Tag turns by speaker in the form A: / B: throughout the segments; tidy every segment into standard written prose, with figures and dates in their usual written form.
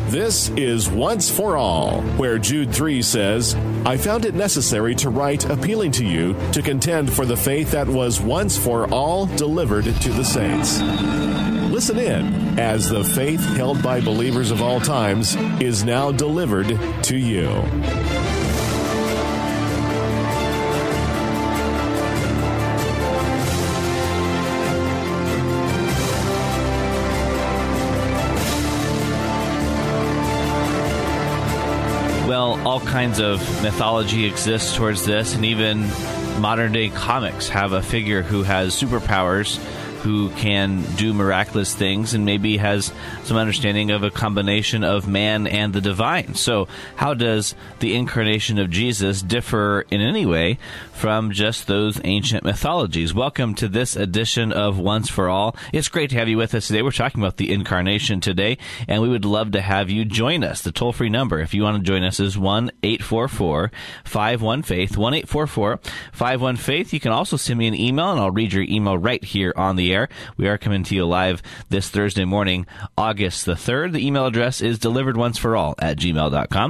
A: This is Once for All, where Jude 3 says, I found it necessary to write appealing to you to contend for the faith that was once for all delivered to the saints. Listen in as the faith held by believers of all times is now delivered to you.
B: Well, all kinds of mythology exists towards this, and even modern-day comics have a figure who has superpowers, who can do miraculous things, and maybe has some understanding of a combination of man and the divine. So how does the incarnation of Jesus differ in any way from just those ancient mythologies? Welcome to this edition of Once for All. It's great to have you with us today. We're talking about the incarnation today, and we would love to have you join us. The toll-free number, if you want to join us, is 1-844-51-FAITH, 1-844-51-FAITH. You can also send me an email, and I'll read your email right here on the air. We are coming to you live this Thursday morning, August the 3rd. The email address is deliveredonceforall@gmail.com,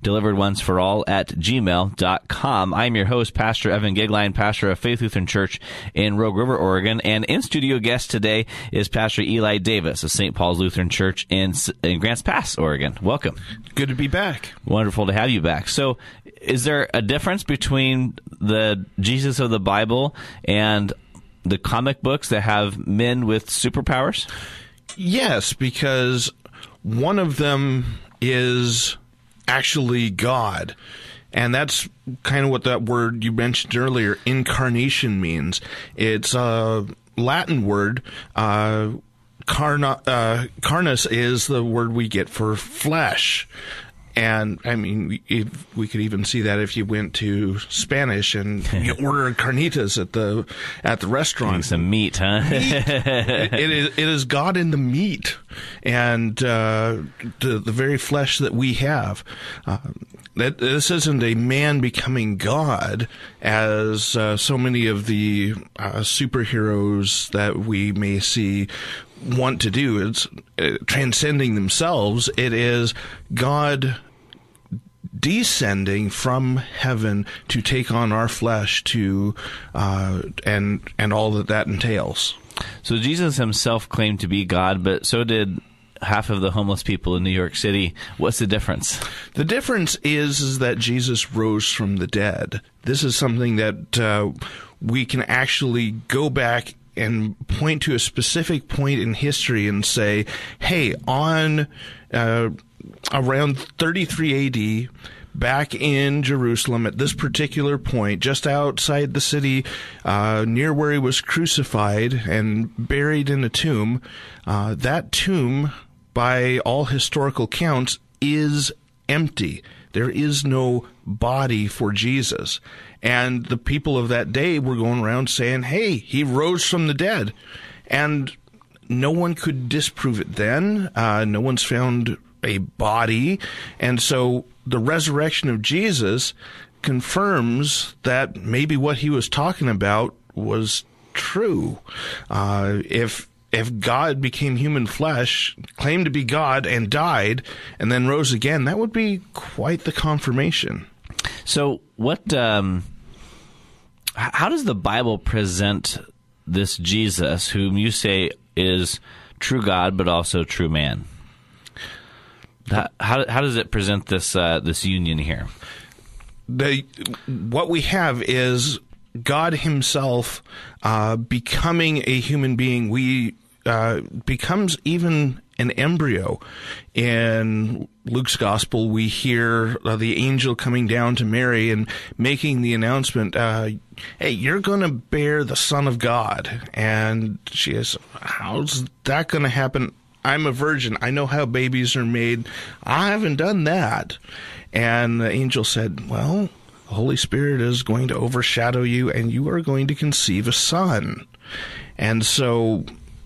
B: deliveredonceforall@gmail.com. I'm your host, Pastor Evan Gigline, pastor of Faith Lutheran Church in Rogue River, Oregon, and in-studio guest today is Pastor Eli Davis of St. Paul's Lutheran Church in Grants Pass, Oregon. Welcome.
C: Good to be back.
B: Wonderful to have you back. So, is there a difference between the Jesus of the Bible and the comic books that have men with superpowers?
C: Yes, because one of them is actually God. And that's kind of what that word you mentioned earlier, incarnation, means. It's a Latin word. Carnus is the word we get for flesh. And, I mean, we could even see that if you went to Spanish and you order carnitas at the restaurant.
B: Some meat, huh?
C: It is God in the meat and the very flesh that we have. This isn't a man becoming God, as so many of the superheroes that we may see want to do. It's transcending themselves. It is God descending from heaven to take on our flesh, to and all that entails.
B: So Jesus himself claimed to be God, but so did half of the homeless people in New York City. What's the difference?
C: The difference is that Jesus rose from the dead. This is something that we can actually go back and point to a specific point in history and say, hey, on around 33 AD, back in Jerusalem at this particular point, just outside the city, near where he was crucified and buried in a tomb, that tomb, by all historical counts, is empty. There is no body for Jesus. And the people of that day were going around saying, hey, he rose from the dead. And no one could disprove it then. No one's found a body. And so the resurrection of Jesus confirms that maybe what he was talking about was true. If God became human flesh, claimed to be God, and died, and then rose again, that would be quite the confirmation.
B: So how does the Bible present this Jesus, whom you say is true God but also true man? How does it present this union here?
C: What we have is God himself becoming a human being. We becomes even an embryo. In Luke's gospel, we hear the angel coming down to Mary and making the announcement, hey, you're going to bear the Son of God. And she is, how's that going to happen? I'm a virgin. I know how babies are made. I haven't done that. And the angel said, well, the Holy Spirit is going to overshadow you, and you are going to conceive a son. And so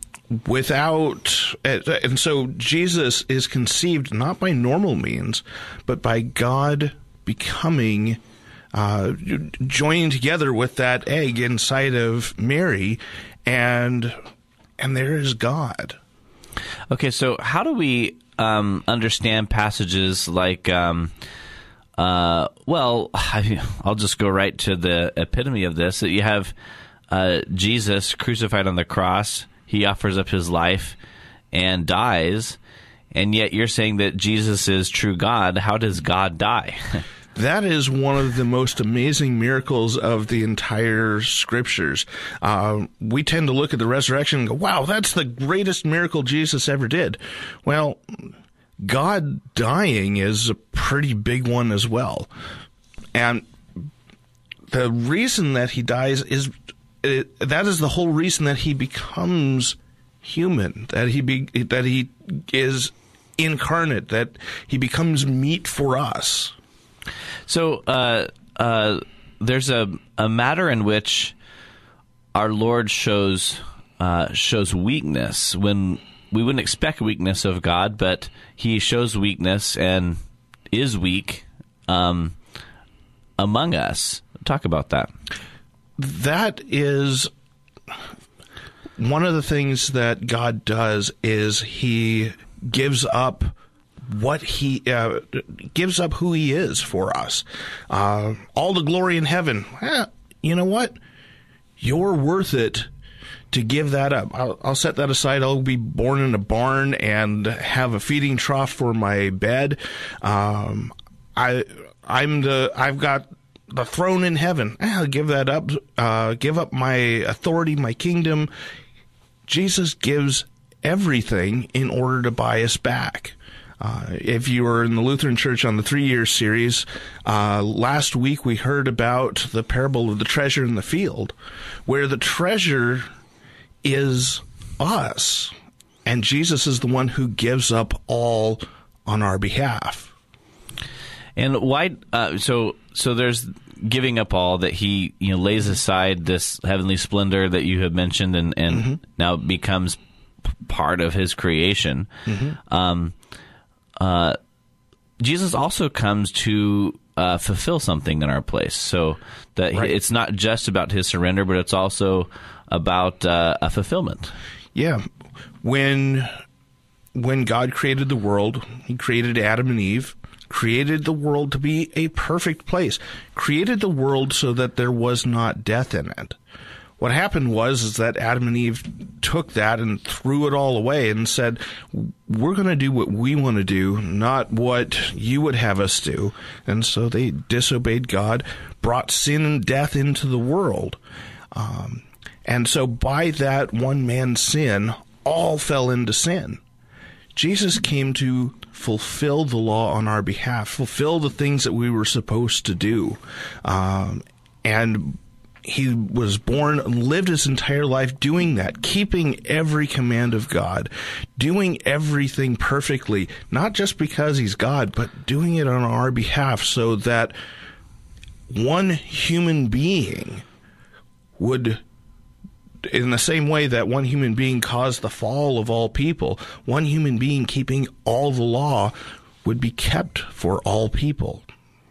C: Jesus is conceived not by normal means, but by God becoming, joining together with that egg inside of Mary, and there is God.
B: Okay, so how do we understand passages like, I'll just go right to the epitome of this, that you have Jesus crucified on the cross, he offers up his life and dies, and yet you're saying that Jesus is true God. How does God die?
C: That is one of the most amazing miracles of the entire scriptures. We tend to look at the resurrection and go, wow, that's the greatest miracle Jesus ever did. Well, God dying is a pretty big one as well. And the reason that he dies that is the whole reason that he becomes human, that he is incarnate, that he becomes meat for us.
B: So there's a matter in which our Lord shows weakness when we wouldn't expect weakness of God, but he shows weakness and is weak among us. Talk about that.
C: That is one of the things that God does, is he gives up gives up who he is for us. All the glory in heaven. You know what? You're worth it to give that up. I'll set that aside. I'll be born in a barn and have a feeding trough for my bed. I've got the throne in heaven. I'll give that up. Give up my authority, my kingdom. Jesus gives everything in order to buy us back. If you were in the Lutheran Church on the 3-year series, last week we heard about the parable of the treasure in the field, where the treasure is us, and Jesus is the one who gives up all on our behalf.
B: And why? So there's giving up all, that he lays aside this heavenly splendor that you have mentioned, and mm-hmm. now becomes part of his creation. Mm-hmm. Jesus also comes to fulfill something in our place, so that right. It's not just about his surrender, but it's also about a fulfillment. Yeah.
C: When God created the world, he created Adam and Eve, created the world to be a perfect place, created the world so that there was not death in it. What happened was that Adam and Eve took that and threw it all away and said, we're going to do what we want to do, not what you would have us do. And so they disobeyed God, brought sin and death into the world. And so by that one man's sin, all fell into sin. Jesus came to fulfill the law on our behalf, fulfill the things that we were supposed to do. And he was born and lived his entire life doing that, keeping every command of God, doing everything perfectly, not just because he's God, but doing it on our behalf, so that one human being would, in the same way that one human being caused the fall of all people, one human being keeping all the law would be kept for all people.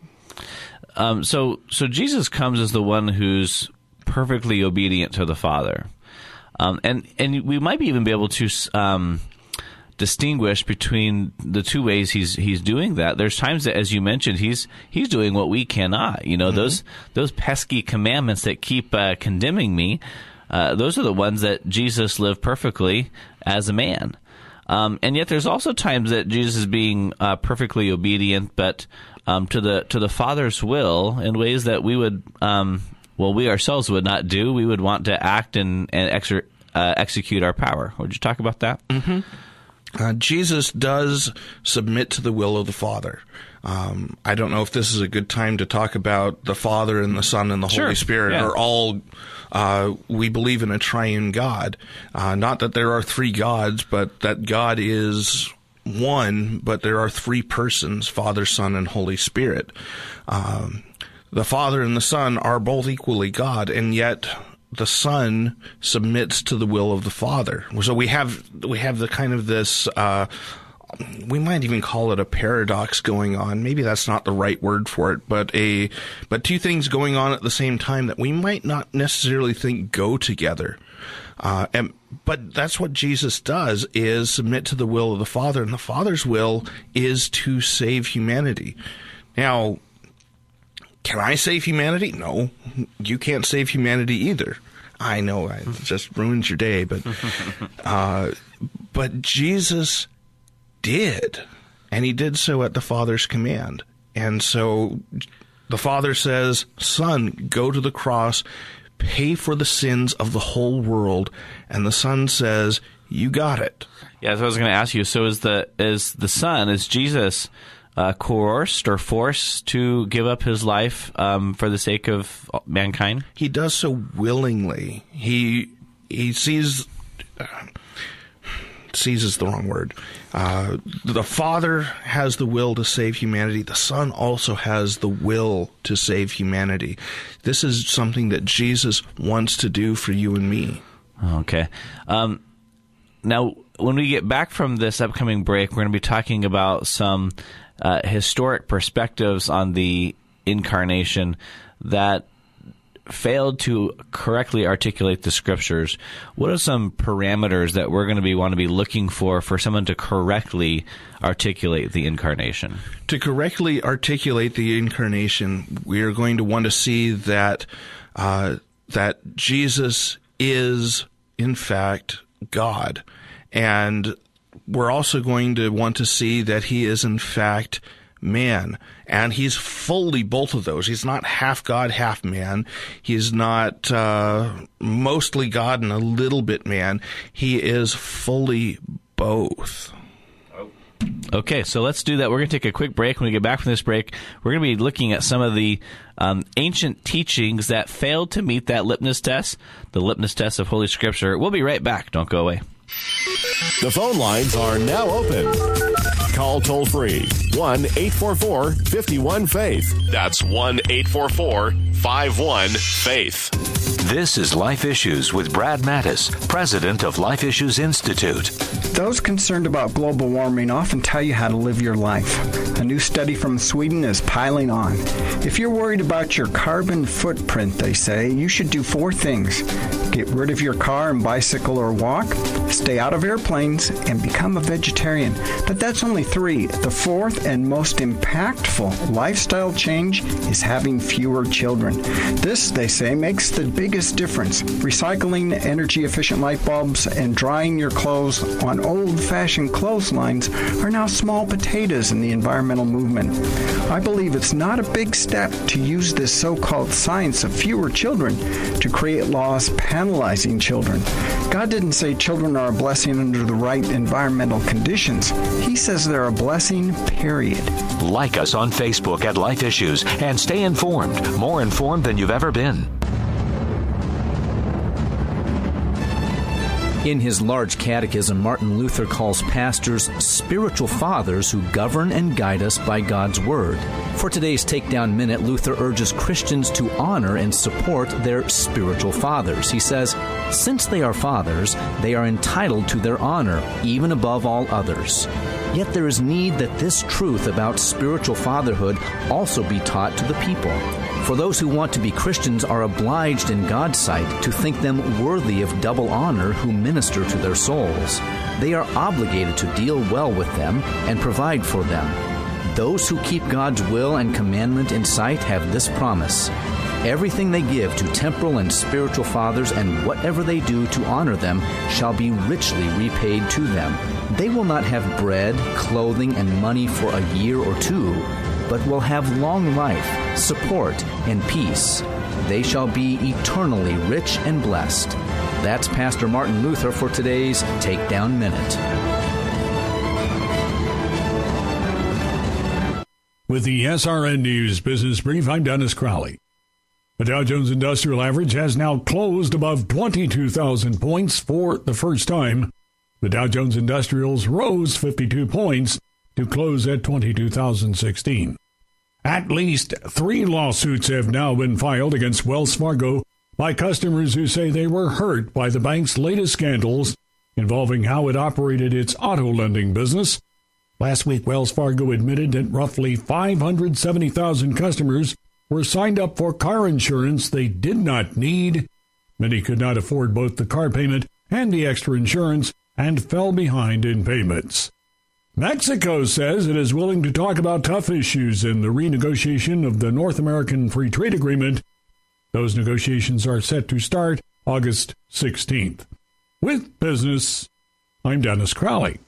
B: So Jesus comes as the one who's perfectly obedient to the Father, and we might even be able to distinguish between the two ways he's doing that. There's times that, as you mentioned, he's doing what we cannot. Mm-hmm. those pesky commandments that keep condemning me. Those are the ones that Jesus lived perfectly as a man. And yet there's also times that Jesus is being perfectly obedient, but to the Father's will in ways that we would, we ourselves would not do. We would want to act and execute our power. Would you talk about that?
C: Mm-hmm. Jesus does submit to the will of the Father. I don't know if this is a good time to talk about the Father and the Son and the Holy Spirit are all... we believe in a triune God. Not that there are three gods, but that God is one, but there are three persons, Father, Son, and Holy Spirit. The Father and the Son are both equally God, and yet the Son submits to the will of the Father. So we have the kind of this we might even call it a paradox going on. Maybe that's not the right word for it, but two things going on at the same time that we might not necessarily think go together. But that's what Jesus does, is submit to the will of the Father, and the Father's will is to save humanity. Now, can I save humanity? No, you can't save humanity either. I know, it just ruins your day, but Jesus did, and he did so at the Father's command. And so the Father says, Son, go to the cross, pay for the sins of the whole world, and the Son says, you got it.
B: Yeah, that's what I was going to ask you. So is Jesus coerced or forced to give up his life for the sake of mankind?
C: He does so willingly. He sees is the wrong word. The Father has the will to save humanity. The Son also has the will to save humanity. This is something that Jesus wants to do for you and me.
B: Okay. Now, when we get back from this upcoming break, we're going to be talking about some historic perspectives on the incarnation that failed to correctly articulate the Scriptures. What are some parameters that we're going to want to be looking for someone to correctly articulate the incarnation?
C: To correctly articulate the incarnation, we are going to want to see that that Jesus is, in fact, God. And we're also going to want to see that he is, in fact, man. And he's fully both of those. He's not half God, half man. He's not mostly God and a little bit man. He is fully both.
B: Okay, so let's do that. We're going to take a quick break. When we get back from this break, we're going to be looking at some of the ancient teachings that failed to meet that litmus test, the litmus test of Holy Scripture. We'll be right back. Don't go away.
A: The phone lines are now open. Call toll-free 1-844-51-FAITH. That's 1-844-51-FAITH.
D: This is Life Issues with Brad Mattis, president of Life Issues Institute.
E: Those concerned about global warming often tell you how to live your life. A new study from Sweden is piling on. If you're worried about your carbon footprint, they say, you should do 4 things. Get rid of your car and bicycle or walk, stay out of airplanes, and become a vegetarian. But that's only 3. The 4th and most impactful lifestyle change is having fewer children. This, they say, makes the biggest difference. Recycling energy-efficient light bulbs and drying your clothes on old-fashioned clotheslines are now small potatoes in the environmental movement. I believe it's not a big step to use this so-called science of fewer children to create laws penalizing children. God didn't say children are a blessing under the right environmental conditions. He says they're a blessing, period.
D: Like us on Facebook at Life Issues and stay informed, more informed than you've ever been.
F: In his large catechism, Martin Luther calls pastors spiritual fathers who govern and guide us by God's Word. For today's Takedown Minute, Luther urges Christians to honor and support their spiritual fathers. He says, since they are fathers, they are entitled to their honor, even above all others. Yet there is need that this truth about spiritual fatherhood also be taught to the people. For those who want to be Christians are obliged in God's sight to think them worthy of double honor who minister to their souls. They are obligated to deal well with them and provide for them. Those who keep God's will and commandment in sight have this promise. Everything they give to temporal and spiritual fathers and whatever they do to honor them shall be richly repaid to them. They will not have bread, clothing, and money for a year or 2, but will have long life, support, and peace. They shall be eternally rich and blessed. That's Pastor Martin Luther for today's Takedown Minute.
G: With the SRN News Business Brief, I'm Dennis Crowley. The Dow Jones Industrial Average has now closed above 22,000 points for the first time. The Dow Jones Industrials rose 52 points to close at 22,016. At least 3 lawsuits have now been filed against Wells Fargo by customers who say they were hurt by the bank's latest scandals involving how it operated its auto lending business. Last week, Wells Fargo admitted that roughly 570,000 customers were signed up for car insurance they did not need. Many could not afford both the car payment and the extra insurance and fell behind in payments. Mexico says it is willing to talk about tough issues in the renegotiation of the North American Free Trade Agreement. Those negotiations are set to start August 16th. With business, I'm Dennis Crowley.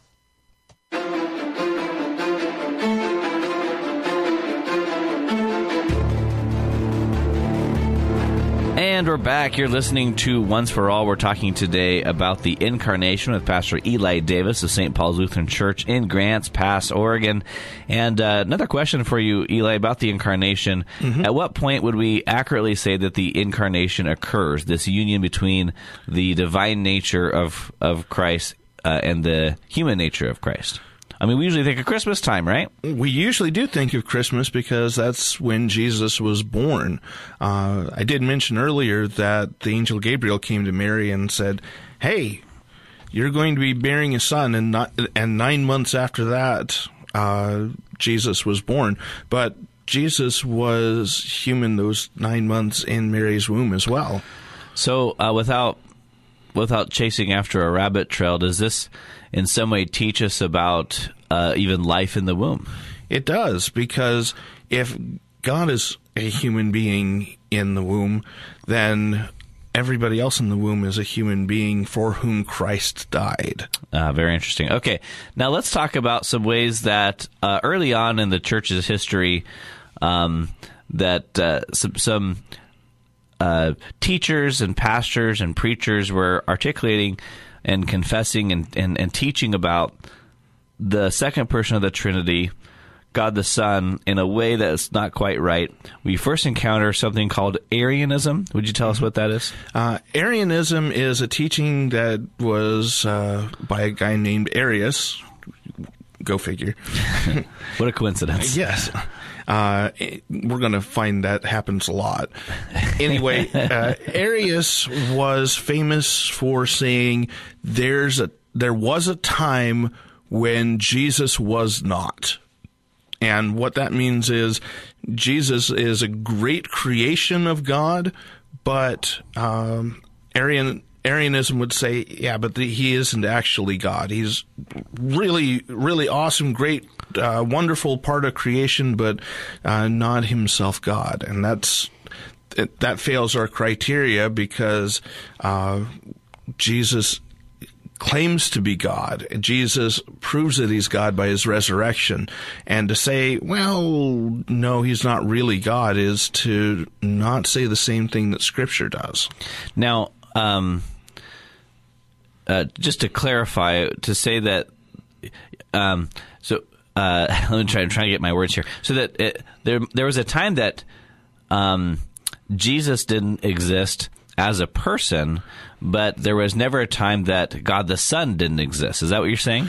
B: And we're back. You're listening to Once for All. We're talking today about the Incarnation with Pastor Eli Davis of St. Paul's Lutheran Church in Grants Pass, Oregon. And another question for you, Eli, about the Incarnation. Mm-hmm. At what point would we accurately say that the Incarnation occurs, this union between the divine nature of Christ and the human nature of Christ? I mean, we usually think of Christmas time, right?
C: We usually do think of Christmas because that's when Jesus was born. I did mention earlier that the angel Gabriel came to Mary and said, "Hey, you're going to be bearing a son," and 9 months after that, Jesus was born. But Jesus was human those 9 months in Mary's womb as well.
B: So, without chasing after a rabbit trail, does this in some way teach us about even life in the womb?
C: It does, because if God is a human being in the womb, then everybody else in the womb is a human being for whom Christ died.
B: Very interesting. Okay, now let's talk about some ways that early on in the church's history that some teachers and pastors and preachers were articulating and confessing and teaching about the second person of the Trinity, God the Son, in a way that's not quite right. We first encounter something called Arianism. Would you tell us what that is?
C: Arianism is a teaching that was by a guy named Arius. Go figure.
B: What a coincidence.
C: Yes. We're going to find that happens a lot. Anyway, Arius was famous for saying there was a time when Jesus was not. And what that means is Jesus is a great creation of God, but Arianism would say, yeah, but he isn't actually God. He's really, really awesome, great, wonderful part of creation, but not himself God. And that fails our criteria because Jesus claims to be God. Jesus proves that he's God by his resurrection. And to say, well, no, he's not really God, is to not say the same thing that Scripture does.
B: Now, just to clarify, to say that, let me try to get my words here. So that there was a time that Jesus didn't exist as a person, but there was never a time that God the Son didn't exist. Is that what you're saying?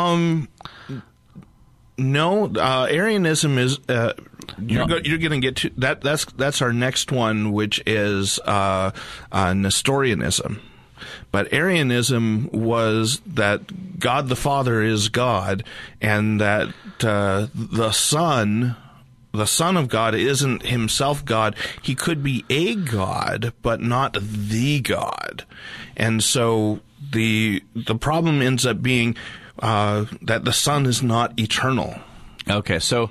C: No. Arianism is you're going to get to that. That's our next one, which is Nestorianism. But Arianism was that God the Father is God, and that the Son of God isn't himself God. He could be a God, but not the God. And so the problem ends up being that the Son is not eternal.
B: Okay, so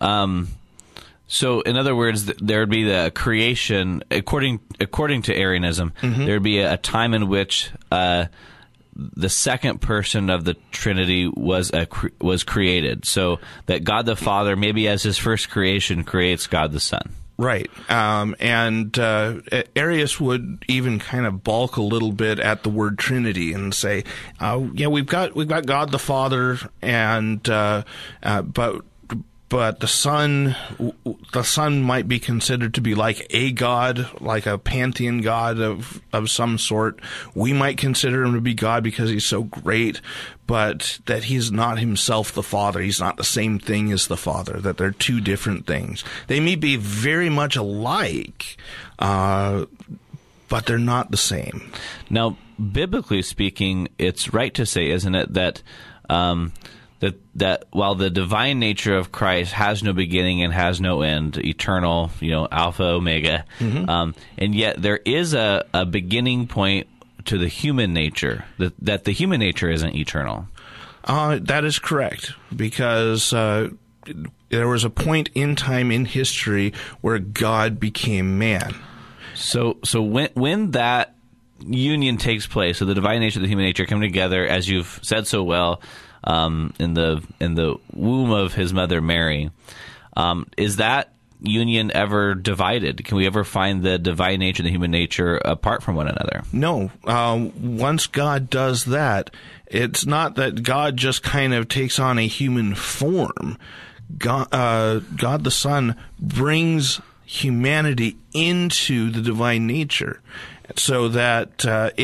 B: in other words, there would be the creation, according to Arianism, mm-hmm. there would be a time in which the second person of the Trinity was created, so that God the Father, maybe as his first creation, creates God the Son.
C: Right, and Arius would even kind of balk a little bit at the word Trinity and say, "Yeah, we've got God the Father, and but the Son might be considered to be like a God, like a pantheon God of some sort. We might consider him to be God because he's so great, but that he's not himself the Father. He's not the same thing as the Father, that they're two different things. They may be very much alike, but they're not the same." Now,
B: biblically speaking, it's right to say, isn't it, that that while the divine nature of Christ has no beginning and has no end, eternal, Alpha, Omega, and yet there is a beginning point to the human nature, that the human nature isn't eternal.
C: That is correct, because there was a point in time in history where God became man. So
B: when that union takes place, so the divine nature and the human nature come together, as you've said so well, in the womb of his mother Mary, is that union ever divided? Can we ever find the divine nature and the human nature apart from one another?
C: No. Once God does that, it's not that God just kind of takes on a human form. God the Son brings humanity into the divine nature, so that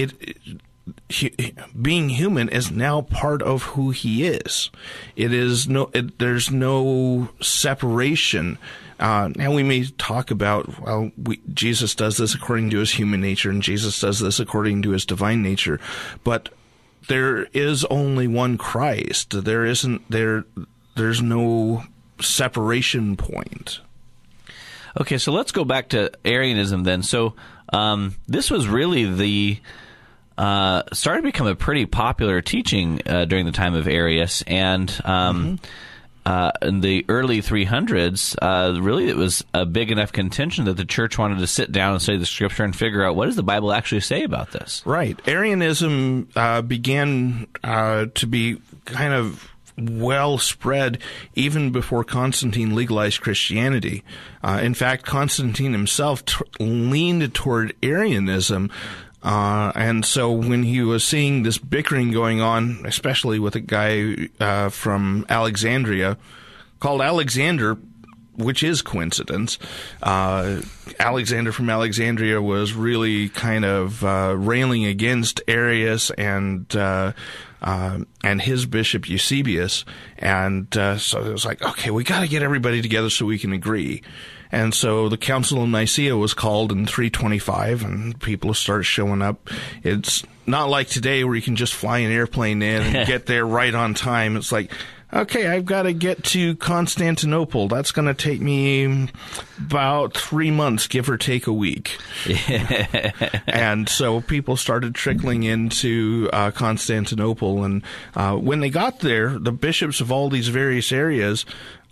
C: being human is now part of who he is. There's no separation. And we may talk about, Jesus does this according to his human nature, and Jesus does this according to his divine nature, but there is only one Christ. There's no separation point.
B: Okay, so let's go back to Arianism then. So this was really started to become a pretty popular teaching during the time of Arius, and in the early 300s, really it was a big enough contention that the church wanted to sit down and study the Scripture and figure out, what does the Bible actually say about this?
C: Right. Arianism began to be kind of well spread even before Constantine legalized Christianity. In fact, Constantine himself leaned toward Arianism. And so when he was seeing this bickering going on, especially with a guy from Alexandria called Alexander, which is coincidence, Alexander from Alexandria was really kind of railing against Arius and his bishop Eusebius. And so it was like, okay, we got to get everybody together so we can agree. And so the Council of Nicaea was called in 325, and people started showing up. It's not like today where you can just fly an airplane in and get there right on time. It's like, okay, I've got to get to Constantinople. That's going to take me about 3 months, give or take a week. And so people started trickling into Constantinople. And when they got there, the bishops of all these various areas,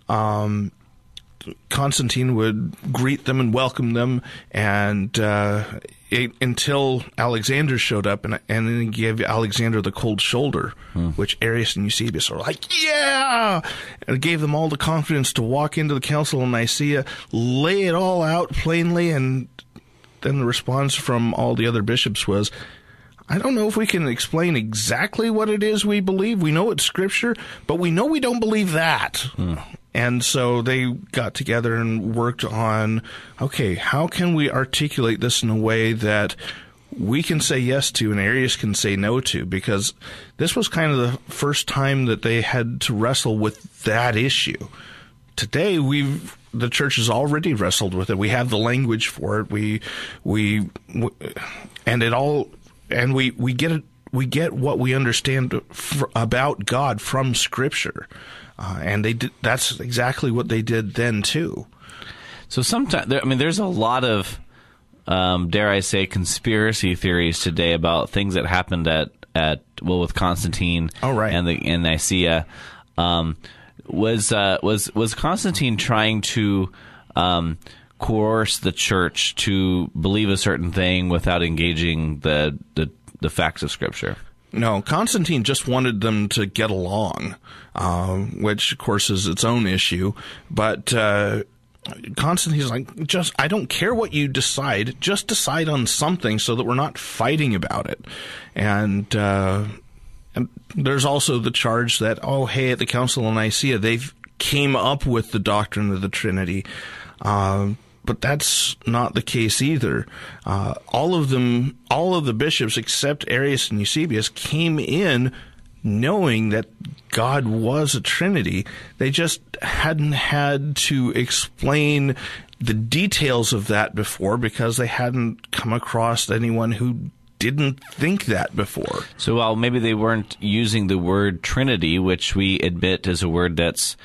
C: Constantine would greet them and welcome them, and until Alexander showed up, and then he gave Alexander the cold shoulder, which Arius and Eusebius were like, yeah! And it gave them all the confidence to walk into the Council of Nicaea, lay it all out plainly, and then the response from all the other bishops was, I don't know if we can explain exactly what it is we believe. We know it's Scripture, but we know we don't believe that. And so they got together and worked on, okay, how can we articulate this in a way that we can say yes to and Arius can say no to? Because this was kind of the first time that they had to wrestle with that issue. Today, the church has already wrestled with it. We have the language for it. We get it. We get what we understand about God from Scripture. And they did, that's exactly what they did then too.
B: So sometimes, there's a lot of, dare I say, conspiracy theories today about things that happened with Constantine.
C: Oh, right.
B: and Nicaea. Was Constantine trying to coerce the church to believe a certain thing without engaging the facts of Scripture?
C: No, Constantine just wanted them to get along, which, of course, is its own issue. But Constantine's like, I don't care what you decide. Just decide on something so that we're not fighting about it. And there's also the charge that, at the Council of Nicaea, they came up with the doctrine of the Trinity. But that's not the case either. All of the bishops except Arius and Eusebius came in knowing that God was a Trinity. They just hadn't had to explain the details of that before because they hadn't come across anyone who didn't think that before.
B: So while maybe they weren't using the word Trinity, which we admit is a word that's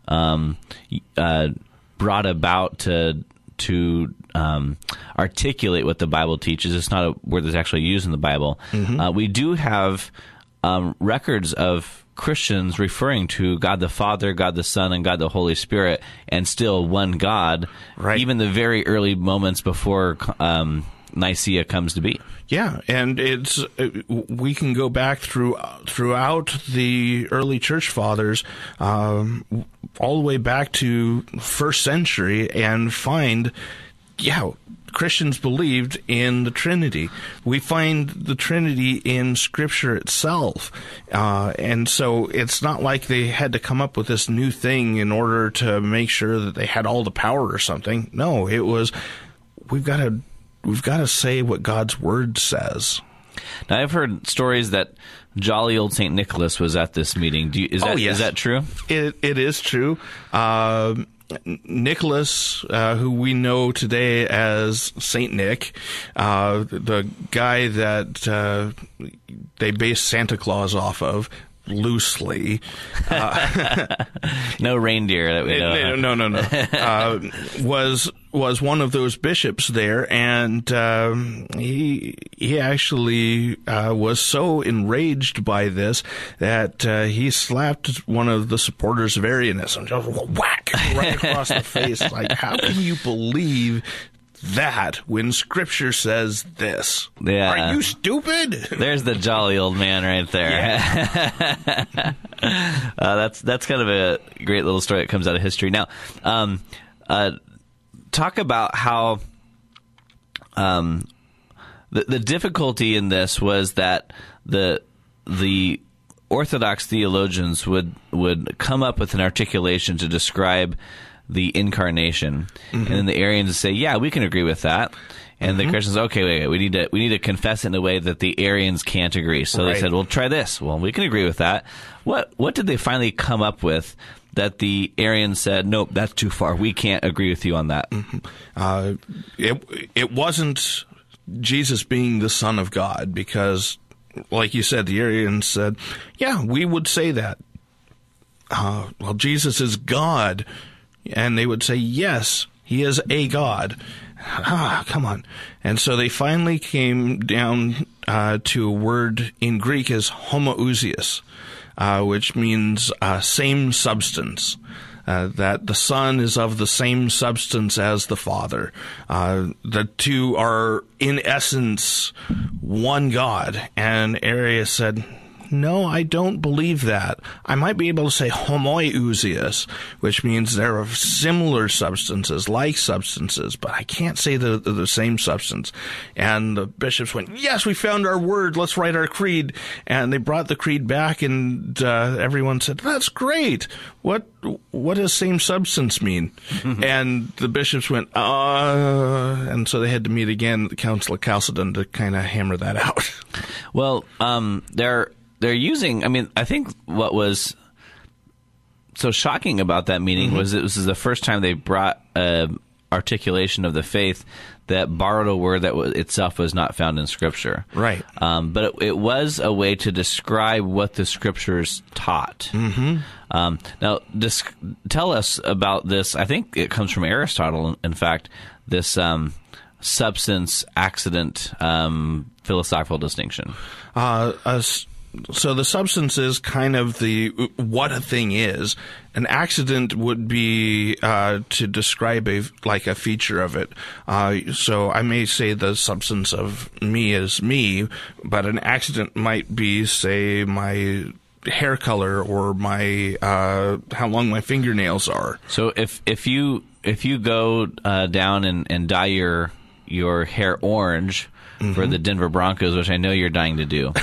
B: brought about to articulate what the Bible teaches. It's not a word that's actually used in the Bible. We do have records of Christians referring to God the Father, God the Son, and God the Holy Spirit, and still one God, even the very early moments before Nicaea comes to be.
C: Yeah, and we can go back throughout the early church fathers, all the way back to first century, and find, Christians believed in the Trinity. We find the Trinity in Scripture itself. And so it's not like they had to come up with this new thing in order to make sure that they had all the power or something. No, it was, we've got to say what God's Word says.
B: Now, I've heard stories that jolly old St. Nicholas was at this meeting. Is that true?
C: It is true. Nicholas, who we know today as Saint Nick, the guy that they base Santa Claus off of, loosely.
B: No reindeer that we know.
C: No. Was one of those bishops there, and he actually was so enraged by this that he slapped one of the supporters of Arianism, just whack right across the face. Like, how can you believe that when Scripture says this?
B: Yeah.
C: Are you stupid?
B: There's the jolly old man right there.
C: Yeah.
B: That's kind of a great little story that comes out of history. Now, talk about how the difficulty in this was that the Orthodox theologians would come up with an articulation to describe the incarnation, and then the Arians would say, "Yeah, we can agree with that." And the Christians, okay, wait, we need to confess it in a way that the Arians can't agree. So they said, "Well, try this." Well, we can agree with that. What did they finally come up with that the Arians said, "Nope, that's too far. We can't agree with you on that"?
C: It wasn't Jesus being the Son of God, because, like you said, the Arians said, "Yeah, we would say that." Well, Jesus is God. And they would say, yes, he is a God. Come on. And so they finally came down to a word in Greek as homoousios, which means same substance. That the Son is of the same substance as the Father. The two are, in essence, one God. And Arius said, no, I don't believe that. I might be able to say homoousios, which means they're of similar substances, like substances, but I can't say the same substance. And the bishops went, yes, we found our word, let's write our creed. And they brought the creed back, and everyone said, that's great. What does same substance mean? And the bishops went, and so they had to meet again at the Council of Chalcedon to kind of hammer that out.
B: Well, they're using, I think what was so shocking about that meeting was this is the first time they brought articulation of the faith that borrowed a word that itself was not found in Scripture.
C: Right.
B: But it was a way to describe what the Scriptures taught. Now, tell us about this. I think it comes from Aristotle, in fact, this substance-accident philosophical distinction. So the substance is kind of what a thing is. An accident would be to describe a feature of it. So I may say the substance of me is me, but an accident might be, say, my hair color or my how long my fingernails are. So if you go down and dye your hair orange for the Denver Broncos, which I know you're dying to do.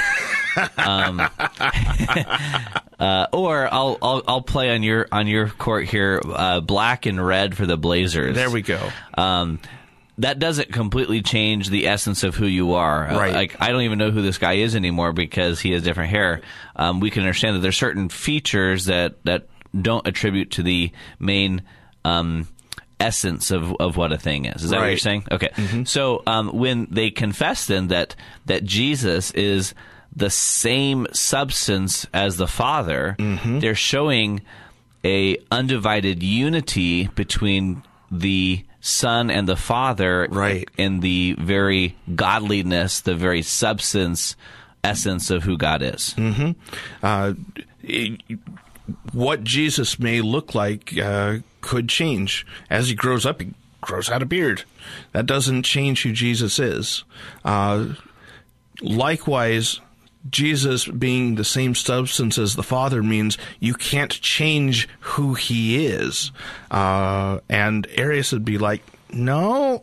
B: Or I'll play on your court here, black and red for the Blazers.
C: There we go.
B: That doesn't completely change the essence of who you are.
C: Right.
B: I don't even know who this guy is anymore because he has different hair. We can understand that there's certain features that don't attribute to the main essence of what a thing is. Is that what you're saying? Okay.
C: Mm-hmm.
B: So when they confess then that Jesus is the same substance as the Father,
C: mm-hmm.
B: they're showing a undivided unity between the Son and the Father,
C: right,
B: in the very godliness, the very essence of who God is.
C: Mm-hmm. What Jesus may look like could change. As he grows up, he grows out a beard. That doesn't change who Jesus is. Likewise, Jesus being the same substance as the Father means you can't change who he is. And Arius would be like, no,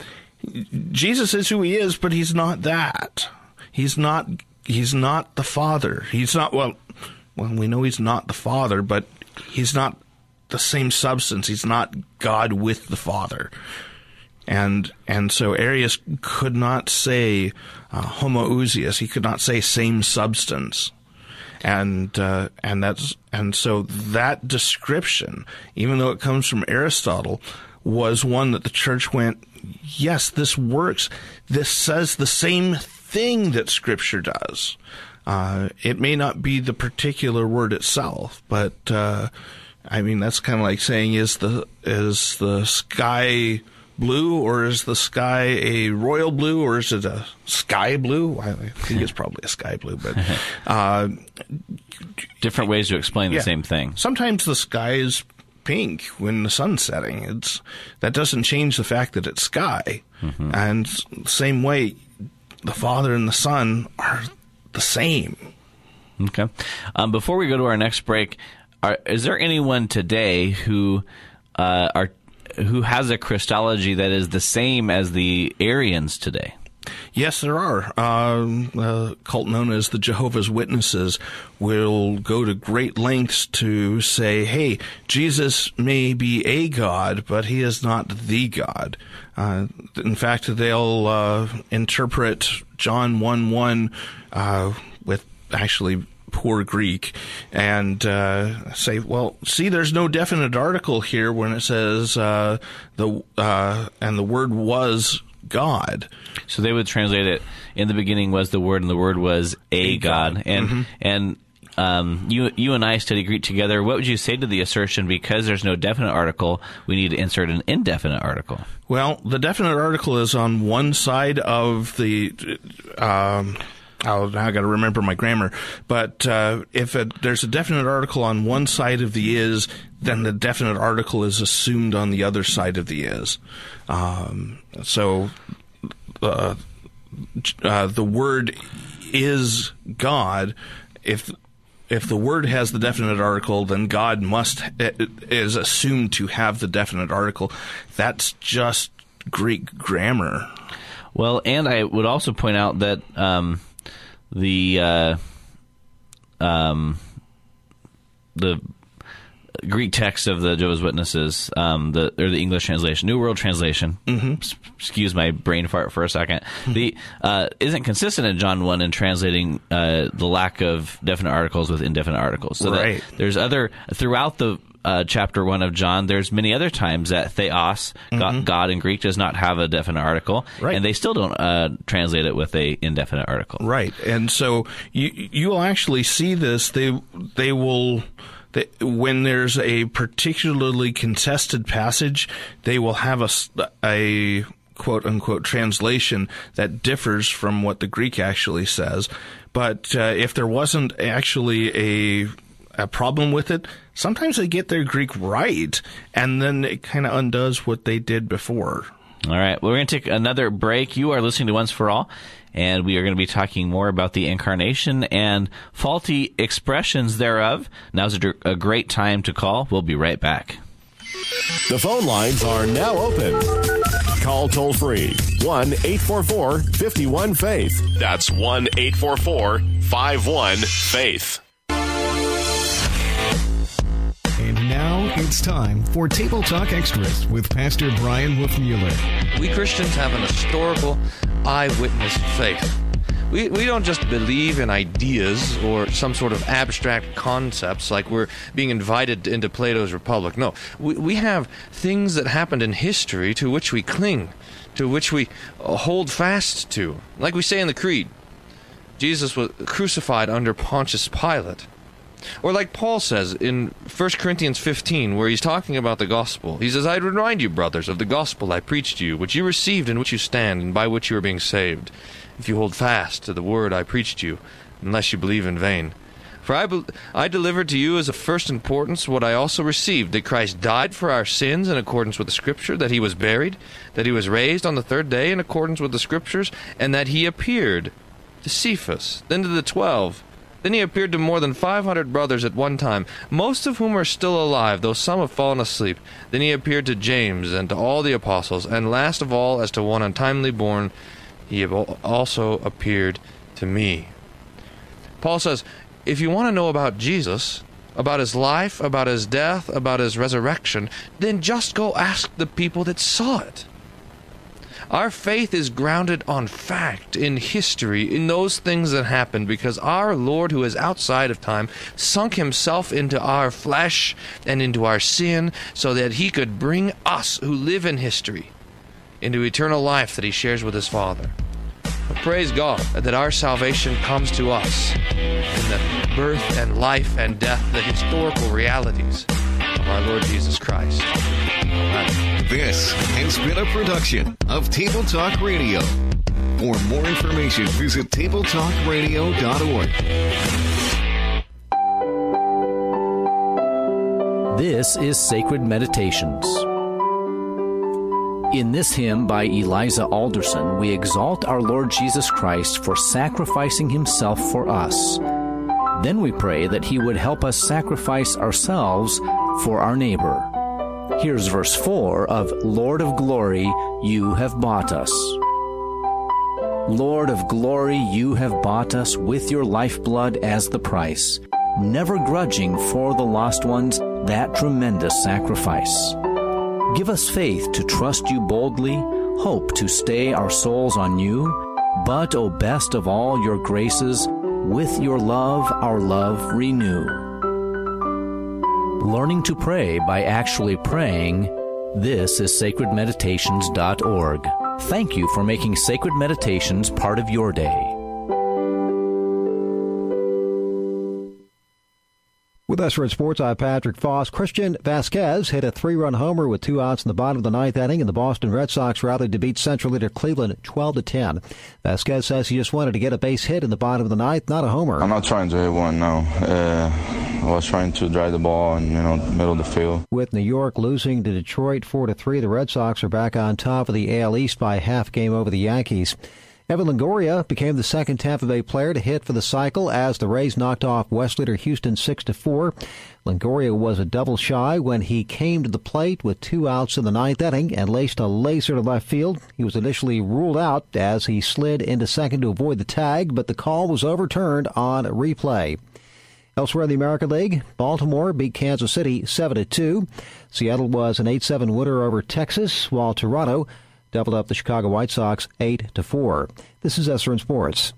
C: Jesus is who he is, but he's not that. He's not the Father. He's not, well, we know he's not the Father, but he's not the same substance. He's not God with the Father. And so Arius could not say homoousios. He could not say same substance. And so that description, even though it comes from Aristotle, was one that the church went, yes, this works. This says the same thing that Scripture does. It may not be the particular word itself, but I mean, that's kind of like saying, is the sky blue, or is the sky a royal blue, or is it a sky blue? I think it's probably a sky blue, but
B: different ways to explain the same thing.
C: Sometimes the sky is pink when the sun's setting. That doesn't change the fact that it's sky. Mm-hmm. And same way, the Father and the Son are the same.
B: Okay. Before we go to our next break, is there anyone today who has a Christology that is the same as the Arians today?
C: Yes, there are. A cult known as the Jehovah's Witnesses will go to great lengths to say, hey, Jesus may be a God, but he is not the God. In fact, they'll interpret John 1:1 with actually poor Greek and say, well, see, there's no definite article here when it says and the Word was God.
B: So they would translate it, in the beginning was the Word, and the Word was a God. And mm-hmm. You and I study Greek together. What would you say to the assertion, because there's no definite article, we need to insert an indefinite article?
C: Well, the definite article is on one side of the now I got to remember my grammar, but if there's a definite article on one side of the is, then the definite article is assumed on the other side of the is. So the Word is God. If the Word has the definite article, then God is assumed to have the definite article. That's just Greek grammar.
B: Well, and I would also point out that the Greek text of the Jehovah's Witnesses, or the English translation, New World Translation, mm-hmm. Excuse my brain fart for a second, isn't consistent in John 1 in translating the lack of definite articles with indefinite articles. So
C: right.
B: that there's throughout the chapter 1 of John, there's many other times that theos, mm-hmm. God in Greek, does not have a definite article, right. And they still don't translate it with a indefinite article.
C: Right, and so you will actually see this. They will, when there's a particularly contested passage, they will have a quote-unquote translation that differs from what the Greek actually says. But if there wasn't actually a problem with it, sometimes they get their Greek right, and then it kind of undoes what they did before.
B: All right. Well, we're going to take another break. You are listening to Once for All, and we are going to be talking more about the Incarnation and faulty expressions thereof. Now's a great time to call. We'll be right back.
A: The phone lines are now open. Call toll-free, 1-844-51-FAITH. That's 1-844-51-FAITH.
H: And now it's time for Table Talk Extras with Pastor Brian Wolfmueller.
I: We Christians have an historical eyewitness faith. We don't just believe in ideas or some sort of abstract concepts like we're being invited into Plato's Republic. No, we have things that happened in history to which we cling, to which we hold fast to. Like we say in the Creed, Jesus was crucified under Pontius Pilate. Or like Paul says in 1 Corinthians 15, where he's talking about the gospel. He says, I remind you, brothers, of the gospel I preached to you, which you received, in which you stand, and by which you are being saved, if you hold fast to the word I preached to you, unless you believe in vain. For I delivered to you as of first importance what I also received, that Christ died for our sins in accordance with the Scripture, that he was buried, that he was raised on the third day in accordance with the Scriptures, and that he appeared to Cephas, then to the 12. Then he appeared to more than 500 brothers at one time, most of whom are still alive, though some have fallen asleep. Then he appeared to James and to all the apostles, and last of all, as to one untimely born, he also appeared to me. Paul says, if you want to know about Jesus, about his life, about his death, about his resurrection, then just go ask the people that saw it. Our faith is grounded on fact, in history, in those things that happened, because our Lord, who is outside of time, sunk himself into our flesh and into our sin so that he could bring us, who live in history, into eternal life that he shares with his Father. But praise God that our salvation comes to us in the birth and life and death, the historical realities of our Lord Jesus Christ.
H: This has been a production of Table Talk Radio. For more information, visit tabletalkradio.org.
F: This is Sacred Meditations. In this hymn by Eliza Alderson, we exalt our Lord Jesus Christ for sacrificing himself for us. Then we pray that he would help us sacrifice ourselves for our neighbor. Here's verse 4 of Lord of Glory, You Have Bought Us. Lord of Glory, You have bought us with your lifeblood as the price, never grudging for the lost ones that tremendous sacrifice. Give us faith to trust you boldly, hope to stay our souls on you, but, O best of all your graces, with your love our love renew. Learning to pray by actually praying. This is sacredmeditations.org. Thank you for making Sacred Meditations part of your day.
J: With us for in sports, I'm Patrick Foss. Christian Vasquez hit a 3-run homer with 2 outs in the bottom of the 9th inning, and the Boston Red Sox rallied to beat Central leader Cleveland 12-10. Vasquez says he just wanted to get a base hit in the bottom of the 9th, not a homer.
K: I'm not trying to hit one, no. I was trying to drive the ball in middle of the field. With
J: New York losing to Detroit 4-3, the Red Sox are back on top of the AL East by half game over the Yankees. Evan Longoria became the second Tampa Bay player to hit for the cycle as the Rays knocked off West leader Houston 6-4. Longoria was a double shy when he came to the plate with 2 outs in the 9th inning and laced a laser to left field. He was initially ruled out as he slid into second to avoid the tag, but the call was overturned on replay. Elsewhere in the American League, Baltimore beat Kansas City 7-2. Seattle was an 8-7 winner over Texas, while Toronto doubled up the Chicago White Sox 8-4. This is SRN Sports.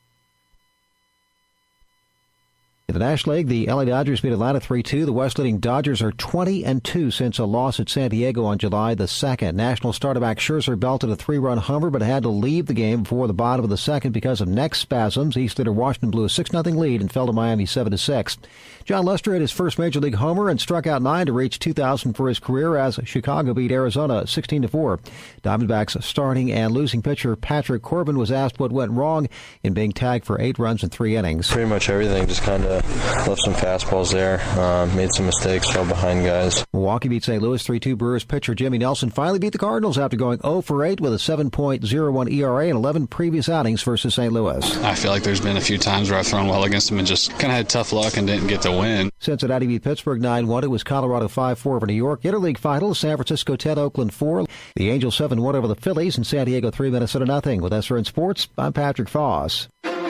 J: In the National League, the LA Dodgers beat Atlanta 3-2. The West-leading Dodgers are 20-2 since a loss at San Diego on July the 2nd. National starter Max Scherzer belted a 3-run homer, but had to leave the game before the bottom of the 2nd because of neck spasms. East leader Washington blew a 6-0 lead and fell to Miami 7-6. John Lester hit his first Major League homer and struck out 9 to reach 2,000 for his career as Chicago beat Arizona 16-4. Diamondbacks starting and losing pitcher Patrick Corbin was asked what went wrong in being tagged for 8 runs in 3 innings.
K: Pretty much everything, just kind of left some fastballs there, made some mistakes, fell behind guys.
J: Milwaukee beat St. Louis 3-2. Brewers pitcher Jimmy Nelson finally beat the Cardinals after going 0-for-8 with a 7.01 ERA in 11 previous outings versus St. Louis.
L: I feel like there's been a few times where I've thrown well against them and just kind of had tough luck and didn't get to win.
J: Cincinnati beat Pittsburgh 9-1. It was Colorado 5-4 for New York. Interleague Finals, San Francisco 10, Oakland 4. The Angels 7-1 over the Phillies, and San Diego 3, Minnesota 0. With SRN Sports, I'm Patrick Foss.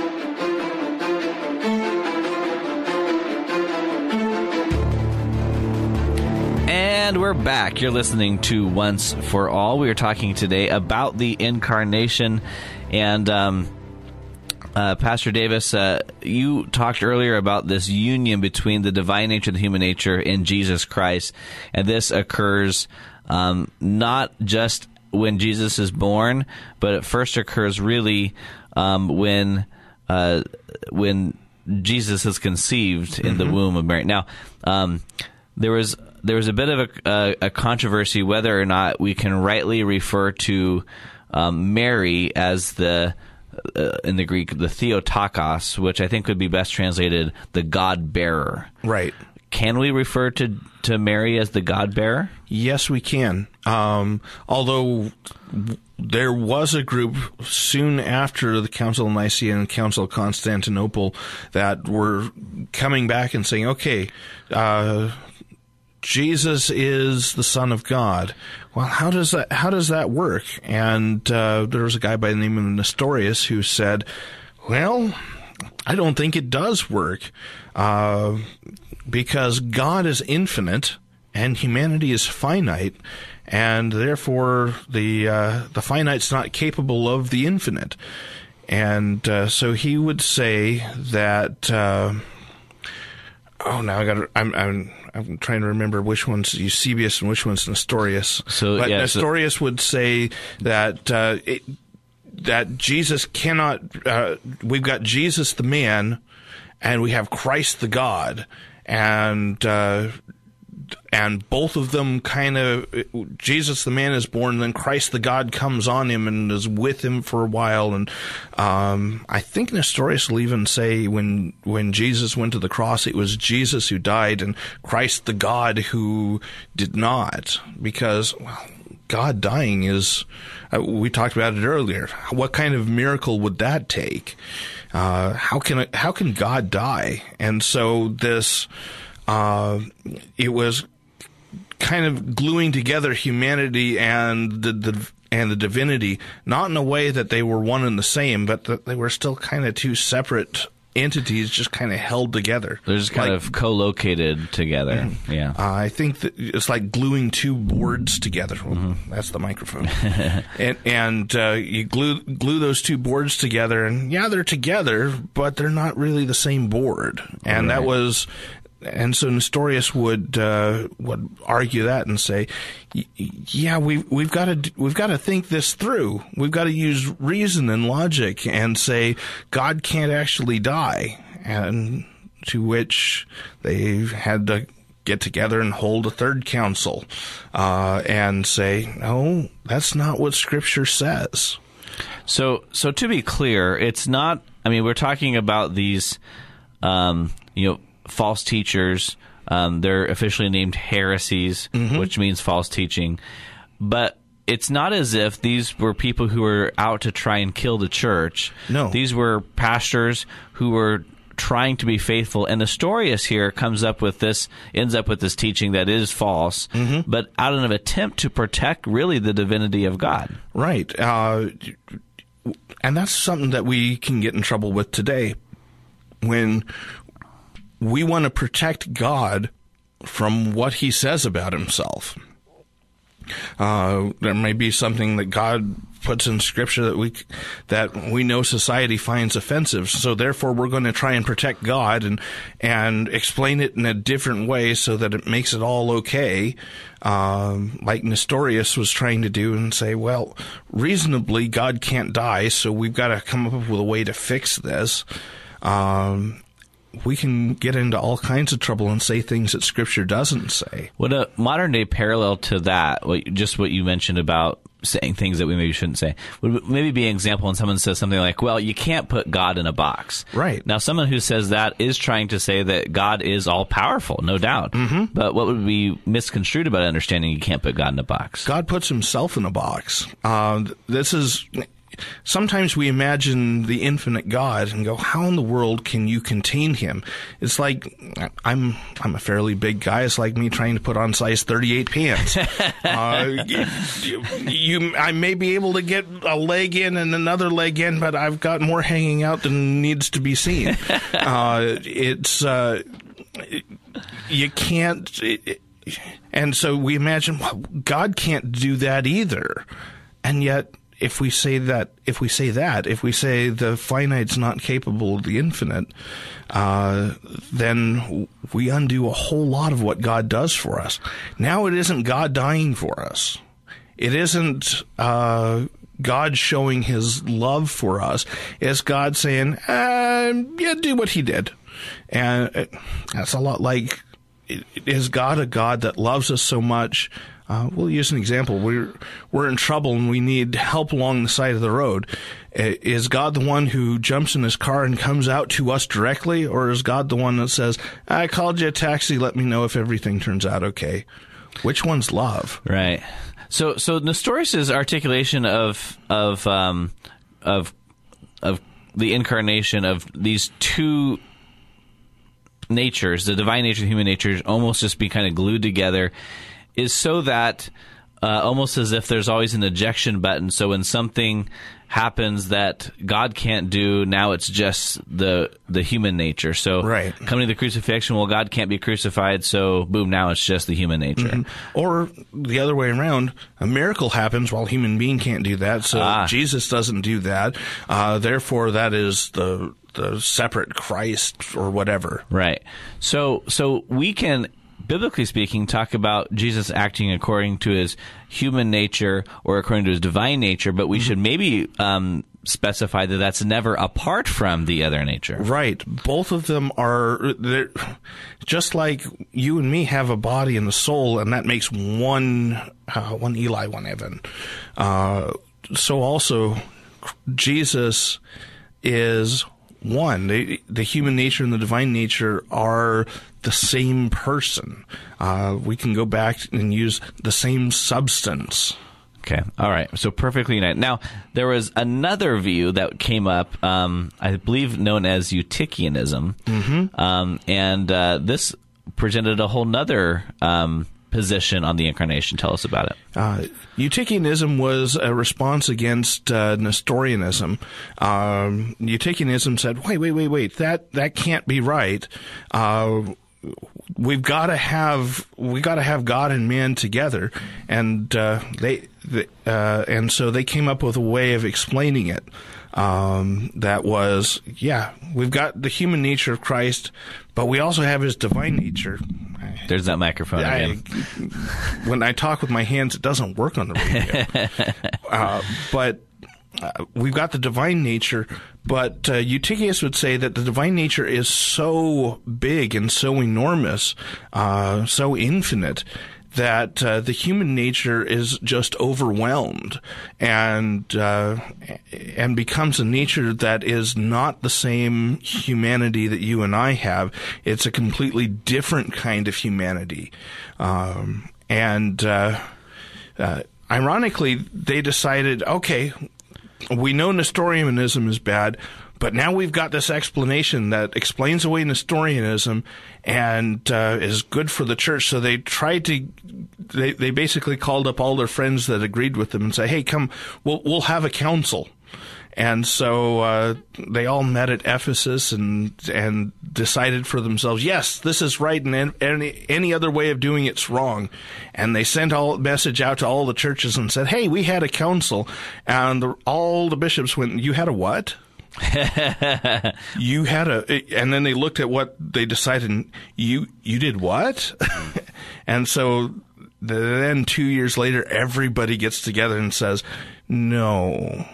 B: And we're back. You're listening to Once for All. We are talking today about the Incarnation, and Pastor Davis, you talked earlier about this union between the divine nature and the human nature in Jesus Christ, and this occurs not just when Jesus is born, but it first occurs really when Jesus is conceived in the womb of Mary. Now, there was a bit of a controversy whether or not we can rightly refer to Mary as in the Greek, the Theotokos, which I think would be best translated the God-bearer.
C: Right.
B: Can we refer to Mary as the God-bearer?
C: Yes, we can. Although there was a group soon after the Council of Nicaea and Council of Constantinople that were coming back and saying, okay, Jesus is the Son of God. Well, how does that work? And there was a guy by the name of Nestorius who said, well, I don't think it does work, because God is infinite and humanity is finite, and therefore the finite's not capable of the infinite. And so he would say that. I'm trying to remember which one's Eusebius and which one's Nestorius. Nestorius would say that that Jesus cannot. We've got Jesus the man, and we have Christ the God, and both of them kind of, Jesus the man is born, then Christ the God comes on him and is with him for a while. And I think Nestorius will even say when Jesus went to the cross, it was Jesus who died and Christ the God who did not. Because, well, God dying is, we talked about it earlier. What kind of miracle would that take? How can God die? And so this, it was kind of gluing together humanity and the divinity, not in a way that they were one and the same, but that they were still kind of two separate entities, just kind of held together.
B: They're just kind of co-located together. Yeah.
C: I think that it's like gluing two boards together. Well, that's the microphone. and you glue those two boards together, and yeah, they're together, but they're not really the same board. And that was. And so Nestorius would argue that and say, yeah, we've got to think this through. We've got to use reason and logic and say God can't actually die. And to which they had to get together and hold a third council and say, no, that's not what Scripture says.
B: So to be clear, it's not. I mean, we're talking about these, false teachers. They're officially named heresies, which means false teaching. But it's not as if these were people who were out to try and kill the church. No. These were pastors who were trying to be faithful. And Nestorius here ends up with this teaching that is false, but out of an attempt to protect really the divinity of God.
C: Right. And that's something that we can get in trouble with today. When we want to protect God from what he says about himself. There may be something that God puts in Scripture that we know society finds offensive, so therefore we're going to try and protect God and explain it in a different way so that it makes it all okay, like Nestorius was trying to do, and say, well, reasonably God can't die, so we've got to come up with a way to fix this. We can get into all kinds of trouble and say things that Scripture doesn't say.
B: What a modern-day parallel to that, what you mentioned about saying things that we maybe shouldn't say, would maybe be an example when someone says something like, well, you can't put God in a box.
C: Right.
B: Now, someone who says that is trying to say that God is all-powerful, no doubt. But what would be misconstrued about understanding you can't put God in a box?
C: God puts himself in a box. Sometimes we imagine the infinite God and go, how in the world can you contain him? It's like, I'm a fairly big guy. It's like me trying to put on size 38 pants. I may be able to get a leg in and another leg in, but I've got more hanging out than needs to be seen. You can't, and so we imagine, well, God can't do that either. And yet, if we say the finite's not capable of the infinite, then we undo a whole lot of what God does for us. Now it isn't God dying for us. It isn't God showing his love for us. It's God saying, do what he did. And that's a lot like, is God a God that loves us so much? We'll use an example. We're in trouble and we need help along the side of the road. Is God the one who jumps in his car and comes out to us directly? Or is God the one that says, I called you a taxi, let me know if everything turns out okay? Which one's love?
B: Right. So Nestorius' articulation of the incarnation of these two natures, the divine nature and human nature, almost just be kind of glued together, is so that almost as if there's always an ejection button. So when something happens that God can't do, now it's just the human nature. So coming to the crucifixion, well, God can't be crucified, so boom, now it's just the human nature.
C: Mm-hmm. Or the other way around, a miracle happens while a human being can't do that, so Jesus doesn't do that. Therefore, that is the separate Christ or whatever.
B: Right. So we can, biblically speaking, talk about Jesus acting according to his human nature or according to his divine nature, but we should maybe specify that that's never apart from the other nature.
C: Right. Both of them are, just like you and me have a body and a soul, and that makes one Eli, one Evan. So also, Jesus is one. The human nature and the divine nature are the same person. We can go back and use the same substance.
B: Okay. All right. So perfectly united. Now, there was another view that came up, I believe known as Eutychianism. Mm-hmm. And this presented a whole nother position on the incarnation. Tell us about it.
C: Eutychianism was a response against Nestorianism. Eutychianism said, wait, that can't be right. We've got to have God and man together, and and so they came up with a way of explaining it. That was, we've got the human nature of Christ, but we also have his divine nature.
B: There's that microphone again.
C: When I talk with my hands, it doesn't work on the radio. But we've got the divine nature, but Eutychius would say that the divine nature is so big and so enormous, so infinite, that the human nature is just overwhelmed and becomes a nature that is not the same humanity that you and I have. It's a completely different kind of humanity. Ironically, they decided, okay, we know Nestorianism is bad, but now we've got this explanation that explains away Nestorianism and is good for the church. So they tried to, they basically called up all their friends that agreed with them and said, hey, come, we'll have a council. And so they all met at Ephesus and decided for themselves, yes, this is right, and any other way of doing it's wrong. And they sent a message out to all the churches and said, hey, we had a council. And all the bishops went, you had a what? You had and then they looked at what they decided, and you did what? And so then 2 years later, everybody gets together and says, no.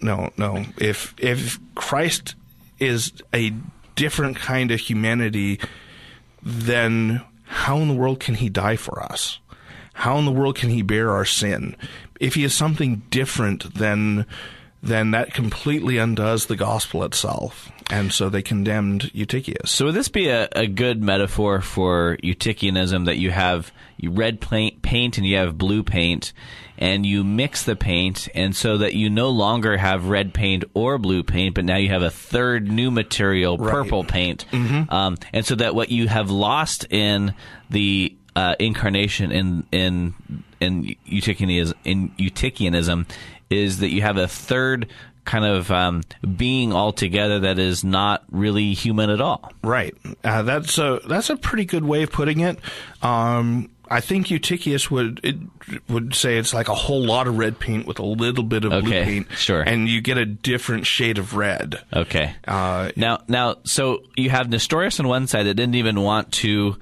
C: If Christ is a different kind of humanity, then how in the world can he die for us? How in the world can he bear our sin? If he is something different, then that completely undoes the gospel itself. And so they condemned Eutychius.
B: So would this be a good metaphor for Eutychianism, that you have red paint and you have blue paint, and you mix the paint, and so that you no longer have red paint or blue paint, but now you have a third new material, purple paint. Mm-hmm. And so that what you have lost in the incarnation in Eutychianism is that you have a third kind of being altogether that is not really human at all.
C: Right. That's a pretty good way of putting it. I think Eutychius would say it's like a whole lot of red paint with a little bit of blue paint.
B: Sure.
C: And you get a different shade of red.
B: Okay. Now, so you have Nestorius on one side that didn't even want to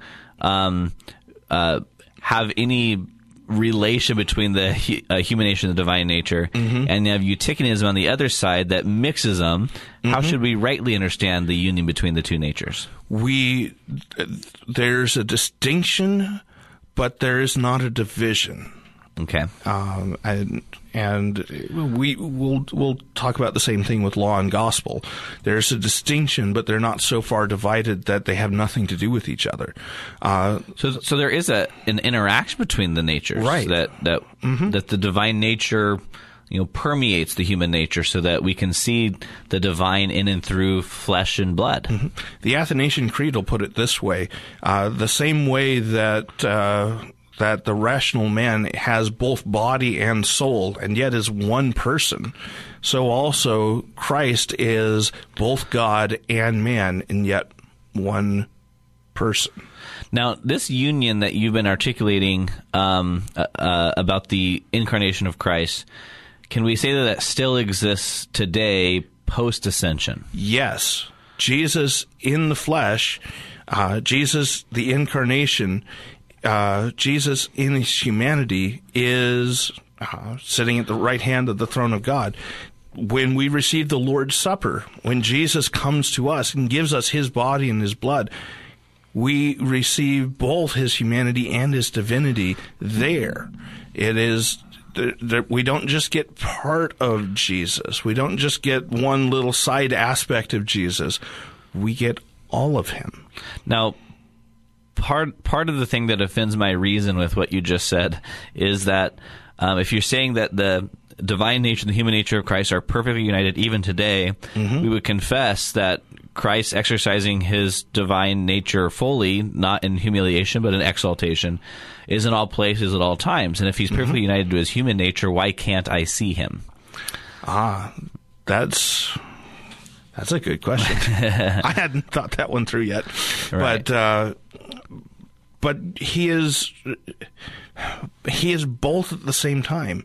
B: have any relation between the human nature and the divine nature, and you have Eutychianism on the other side that mixes them. How should we rightly understand the union between the two natures?
C: There's a distinction, but there is not a division.
B: Okay.
C: And we'll talk about the same thing with law and gospel. There's a distinction, but they're not so far divided that they have nothing to do with each other.
B: So there is an interaction between the natures,
C: right?
B: That the divine nature, permeates the human nature, so that we can see the divine in and through flesh and blood.
C: The Athanasian Creed will put it this way: the same way that the rational man has both body and soul, and yet is one person, so also Christ is both God and man, and yet one person.
B: Now, this union that you've been articulating about the incarnation of Christ, can we say that still exists today post-ascension?
C: Yes. Jesus in the flesh, Jesus the incarnation, Jesus in his humanity is sitting at the right hand of the throne of God. When we receive the Lord's Supper, when Jesus comes to us and gives us his body and his blood, we receive both his humanity and his divinity there. It is, we don't just get part of Jesus. We don't just get one little side aspect of Jesus. We get all of him.
B: Now, part of the thing that offends my reason with what you just said is that if you're saying that the divine nature and the human nature of Christ are perfectly united even today, we would confess that Christ exercising his divine nature fully, not in humiliation but in exaltation, is in all places at all times. And if he's perfectly united to his human nature, why can't I see him?
C: That's a good question. I hadn't thought that one through yet. Right. But he is both at the same time.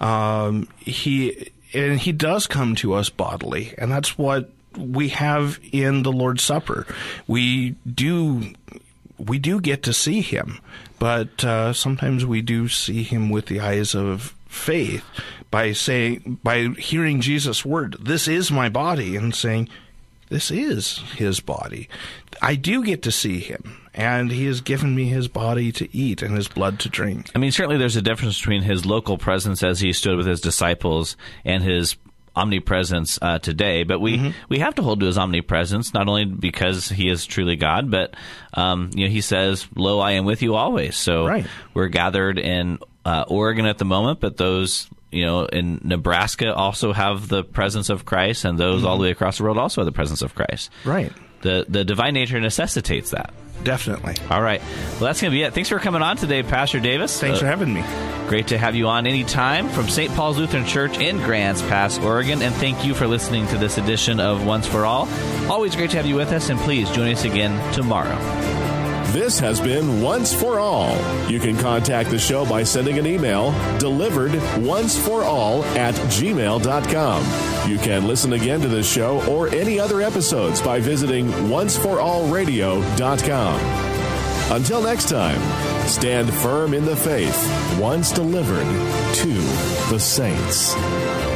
C: He does come to us bodily, and that's what we have in the Lord's Supper. We do get to see him, but sometimes we do see him with the eyes of faith by hearing Jesus' word, "This is my body," and saying, "This is his body." I do get to see him, and he has given me his body to eat and his blood to drink.
B: I mean, certainly there's a difference between his local presence as he stood with his disciples and his omnipresence today, but we have to hold to his omnipresence, not only because he is truly God, but he says, "Lo, I am with you always." So we're gathered in Oregon at the moment, but those in Nebraska also have the presence of Christ, and those all the way across the world also have the presence of Christ.
C: Right.
B: The divine nature necessitates that.
C: Definitely.
B: All right. Well, that's going to be it. Thanks for coming on today, Pastor Davis.
C: Thanks for having me.
B: Great to have you on anytime from St. Paul's Lutheran Church in Grants Pass, Oregon. And thank you for listening to this edition of Once for All. Always great to have you with us, and please join us again tomorrow.
A: This has been Once for All. You can contact the show by sending an email delivered onceforall@gmail.com. You can listen again to this show or any other episodes by visiting onceforallradio.com. Until next time, stand firm in the faith once delivered to the saints.